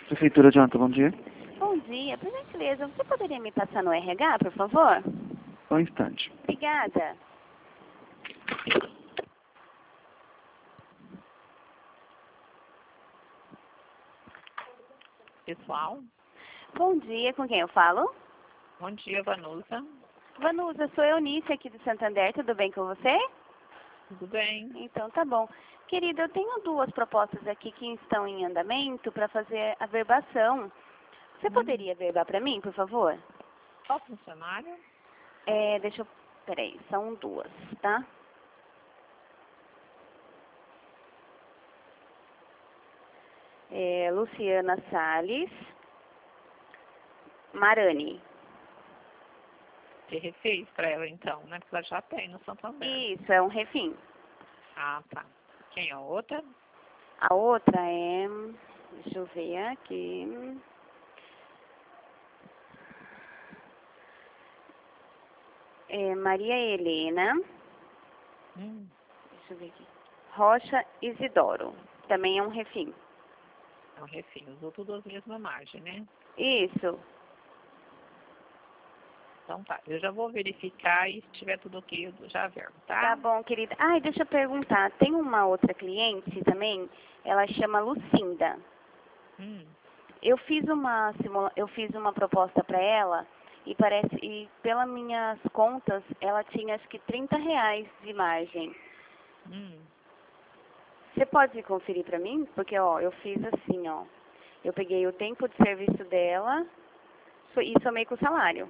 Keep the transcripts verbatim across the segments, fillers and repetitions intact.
Prefeitura de Anta, bom dia. Bom dia. Por gentileza, você poderia me passar no R H, por favor? Só um instante. Obrigada. Pessoal, Bom dia, com quem eu falo? bom dia, Vanusa. Vanusa, sou Eunice aqui do Santander, tudo bem com você? Tudo bem? Então tá bom. Querida, eu tenho duas propostas aqui que estão em andamento para fazer a verbação. Você Hum. poderia verbar para mim, por favor? Qual funcionário? É, deixa eu... Peraí, são duas, tá? É, Luciana Salles Marani. Você refez para ela então, né? Porque ela já tem no Santander. Isso, é um refim. Ah, tá. Quem é a outra? A outra é... Deixa eu ver aqui... É Maria Helena... Hum. Deixa eu ver aqui. Rocha Isidoro. Também é um refim. É um refim. Usou tudo as mesmas margens, né? Isso. Então tá. Eu já vou verificar e se tiver tudo ok, eu já verbo, tá? Tá bom, querida. Ai, deixa eu perguntar. Tem uma outra cliente também, ela chama Lucinda. Hum. Eu fiz uma simula... eu fiz uma proposta para ela e parece e pelas minhas contas ela tinha acho que trinta reais de margem. Hum. Você pode conferir para mim? Porque ó, eu fiz assim, ó. Eu peguei o tempo de serviço dela so- e somei com o salário.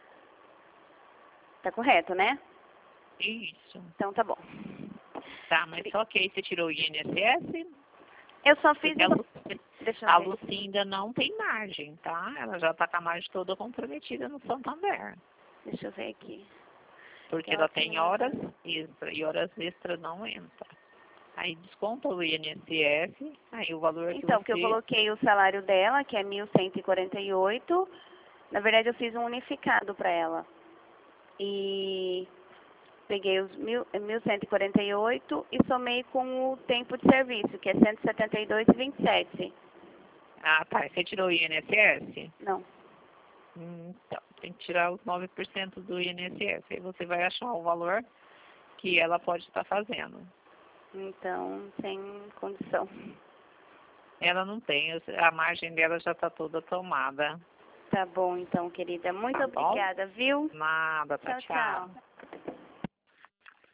Tá correto, né? Isso. Então tá bom. Tá, mas só que aí você tirou o I N S S? Eu só fiz Porque a, uma... Lu... Deixa a eu ver. Lucinda não tem margem, tá? Ela já tá com a margem toda comprometida no Santander. Deixa eu ver aqui. Porque Ela ela tem tem horas extra e horas extra não entra. Aí desconta o I N S S, aí o valor Então, que que eu você... coloquei o salário dela, que é mil cento e quarenta e oito. Na verdade, eu fiz um unificado para ela. E peguei os mil, mil cento e quarenta e oito e somei com o tempo de serviço, que é cento e setenta e dois e vinte e sete. Ah, tá. Você tirou o I N S S? Não. Hum, Então, tem que tirar os nove por cento do I N S S. Aí você vai achar o valor que ela pode estar fazendo. Então, sem condição. Ela não tem, a margem dela já está toda tomada. Tá bom, então, querida. Muito Tá bom? obrigada, viu? Nada, tá, Tchau, tchau.